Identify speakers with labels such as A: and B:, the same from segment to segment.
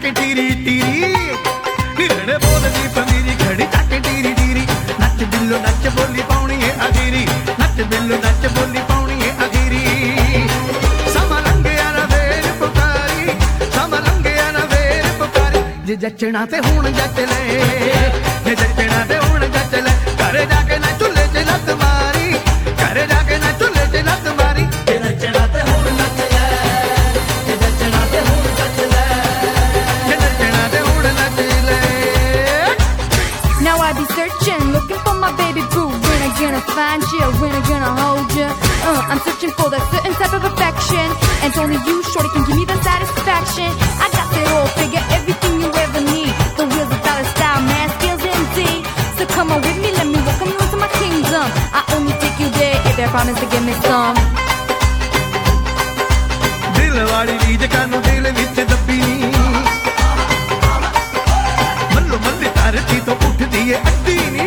A: ਚੱਕ ਟੀਰੀ ਟੀਰੀ ਹਿਰੜੇ ਬੋਲਦੀ ਪੰਮੀਰੀ ਖੜੀ ਚੱਕ ਟੀਰੀ ਟੀਰੀ ਨੱਚ ਬਿੱਲੋ ਨੱਚ ਬੋਲੀ ਪਾਉਣੀ ਏ ਅਗੀਰੀ ਨੱਚ ਬਿੱਲੋ ਨੱਚ ਬੋਲੀ ਪਾਉਣੀ ਏ ਅਗੀਰੀ ਸਮਾਂ ਲੰਘਿਆ ਨਾ ਵੇਰ ਪੁਕਾਰੀ ਸਮਾਂ ਲੰਘਿਆ ਨਾ ਵੇਰ ਪੁਕਾਰੀ ਜੇ ਜੱਚਣਾ ਤੇ ਹੁਣ ਜੱਚ ਲੈ ਜੇ ਜੱਚਣਾ ਤੇ ਹੁਣ ਜੱਚ ਲੈ ਘਰੇ ਜਾ ਕੇ ਨਾ ਚੁੱਲ੍ਹੇ 'ਚ ਲੱਤ ਮਾਰੀ ਘਰੇ ਜਾ ਕੇ ਨਾ ਚੁੱਲ੍ਹੇ 'ਚ ਲੱਤ ਮਾਰੀ ਜੇ ਨੱਚਣਾ ਤੇ ਹੁਣ ਨੱਚ ਲੈ ਜੇ ਜੱਚਣਾ ਤੇ ਹੁਣ ਜੱਚ ਲੈ ਜੇ ਨੱਚਣਾ ਤੇ ਹੁਣ ਨੱਚ ਲੈ
B: Now I be searching, looking for my baby boo. When I gonna find you, when I gonna hold you? I'm searching for that certain type of affection, and only you, shorty, can give me the satisfaction. I got it all, figure everything you ever need. The wheels of dollar style, man, skills indeed. So come on with me, let me welcome you into my kingdom. I only take you there if they promise to give me some.
A: ਦਿਲ ਵਾਲੀ ਰੀਝ ਕਾਨੂੰ ਦਿਲ ਵਿੱਚ ਦੱਬੀ ਨੀ ਮੱਲੋ ਮੱਲੀ ਧਰਤੀ ਤੋਂ ਉੱਠਦੀ ਏ ਅੱਡੀ ਨੀ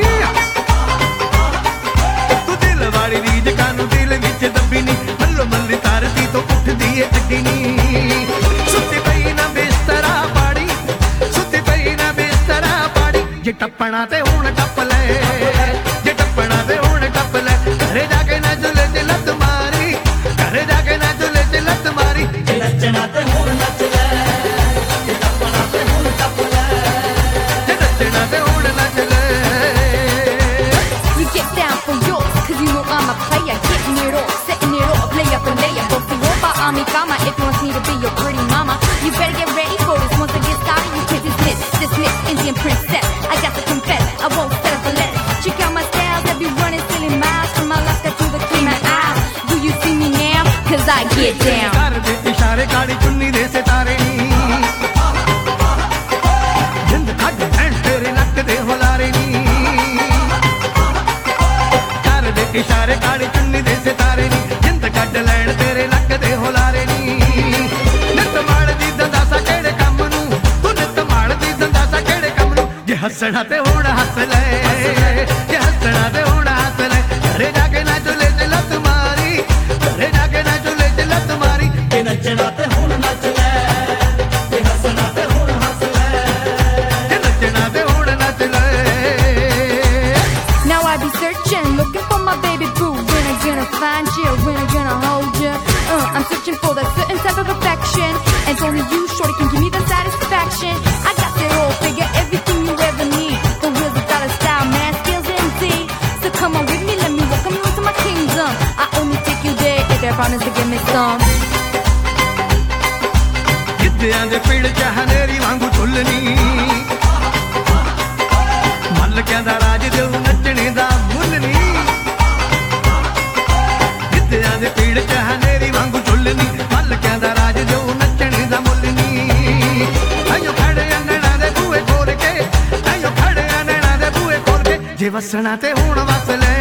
A: ਤੂੰ ਦਿਲ ਵਾਲੀ ਰੀਝ ਕਾਨੂੰ ਦਿਲ ਵਿੱਚ ਦੱਬੀ ਨੀ ਮੱਲੋ ਮੱਲੀ ਧਰਤੀ ਤੋਂ ਉੱਠਦੀ ਏ ਅੱਡੀ ਨੀ ਸੁੱਤੀ ਪਈ ਨਾ ਬਿਸਤਰਾ ਪਾੜੀ ਸੁੱਤੀ ਪਈ ਨਾ ਬਿਸਤਰਾ ਪਾੜੀ ਜੇ ਟੱਪਣਾ ਤੇ ਹੁਣ ਟੱਪ ਲੈ ਜੇ ਟੱਪਣਾ ਤੇ ਹੁਣ ਟੱਪ ਲੈ ਘਰੇ ਜਾ ਕੇ ਨਾ ਝੁੱਲੇ 'ਚ ਲੱਤ ਮਾਰੀ ਘਰੇ ਜਾ ਕੇ ਨਾ ਝੁੱਲੇ 'ਚ ਲੱਤ ਮਾਰੀ ਜੇ ਨੱਚਣਾ ਤੇ ਹੁਣ ਨੱਚ ਲੈ ਜੇ ਟੱਪਣਾ ਤੇ ਹੁਣ ਟੱਪ ਲੈ ਜੇ ਨੱਚਣਾ ਤੇ ਹੁਣ ਨੱਚ ਲੈ
B: You get down for yours, cause you know I'm a player. Getting it all, setting it all, play up and lay up. Go for your Ami Kama if you want me to be your pretty mama. You better get ready for this. Once I get started, you can't dismiss, Indian princess. I got to confess, I won't settle for less. Check out my styles, I be running silly miles from Alaska to the Cayman Isles. Do you see me now? Cause I get down.
A: ਕਰਦੇ ਇਸ਼ਾਰੇ ਕਾਲੀ ਚੁੰਨੀ ਦੇ ਸਿਤਾਰੇ ਨੀ ਜਿੰਦ ਕੱਢ ਲੈਣ ਤੇਰੇ ਨੱਕ ਦੇ ਹੁਲਾਰੇ ਨੀ ਕਰਦੇ ਇਸ਼ਾਰੇ ਕਾਲੀ ਚੁੰਨੀ ਦੇ ਸਿਤਾਰੇ ਨੀ ਜਿੰਦ ਕੱਢ ਲੈਣ ਤੇਰੇ ਨੱਕ ਦੇ ਹੁਲਾਰੇ ਨੀ ਨਿੱਤ ਮਾੜਦੀ ਦੰਦਾਸਾ ਕਿਹੜੇ ਕੰਮ ਨੂੰ ਤੂੰ ਨਿੱਤ ਮਾੜਦੀ ਦੰਦਾਸਾ ਕਿਹੜੇ ਕੰਮ ਨੂੰ ਜੇ ਹੱਸਣਾ ਤੇ ਹੁਣ ਹੱਸ ਲੈ ਜੇ ਹੱਸਣਾ ਤੇ ਹੁਣ ਹੱਸ ਲੈ ਘਰੇ ਜਾ ਕੇ ਨਾ ਝੁੱਲੇ 'ਚ ਲੱਤ ਮਾਰੀ ਘਰੇ ਜਾ ਕੇ ਨਾ ਝੁੱਲੇ 'ਚ ਲੱਤ ਮਾਰੀ ਜੇ ਨੱਚਣਾ ਤੇ ਹੁਣ ਨੱਚ ਲੈ ਜੇ ਹੱਸਣਾ ਤੇ ਹੁਣ ਹੱਸ ਲੈ ਜੇ ਨੱਚਣਾ ਤੇ ਹੁਣ ਨੱਚ ਲੈ
B: Now I be searching, looking for my baby boo. When I gonna find you, when I gonna hold you? I'm searching for that certain type of affection, and only you, shorty, can give me the satisfaction. I got it all, figure everything you ever need. The wheels of dollar style, man, skills indeed. So come on with me, let me welcome you into my kingdom. I only take you there if they promise to give me some.
A: ਗਿੱਧਿਆਂ ਦੇ ਪਿੜ 'ਚ ਹਨੇਰੀ ਵਾਂਗੂ ਝੁੱਲਣੀ ਮੱਲਕਿਆਂ ਦਾ ਰਾਜ ਦਿਓ ਨੱਚਣੇ ਦਾ ਮੁੱਲ ਨੀ ਗਿੱਧਿਆਂ ਦੇ ਪਿੜ 'ਚ ਹਨੇਰੀ ਵਾਂਗੂ ਝੁੱਲਣੀ ਮੱਲਕਿਆਂ ਦਾ ਰਾਜ ਦਿਓ ਨੱਚਣੇ ਦਾ ਮੁੱਲ ਨੀ ਆਇਓ ਖੜੇ ਅੰਨਣਾ ਦੇ ਬੂਹੇ ਖੋਲ ਕੇ ਆਇਓ ਖੜੇ ਅੰਨਣਾ ਦੇ ਬੂਹੇ ਖੋਲ ਕੇ ਜੇ ਵਸਣਾ ਤੇ ਹੁਣ ਵਸ ਲੈ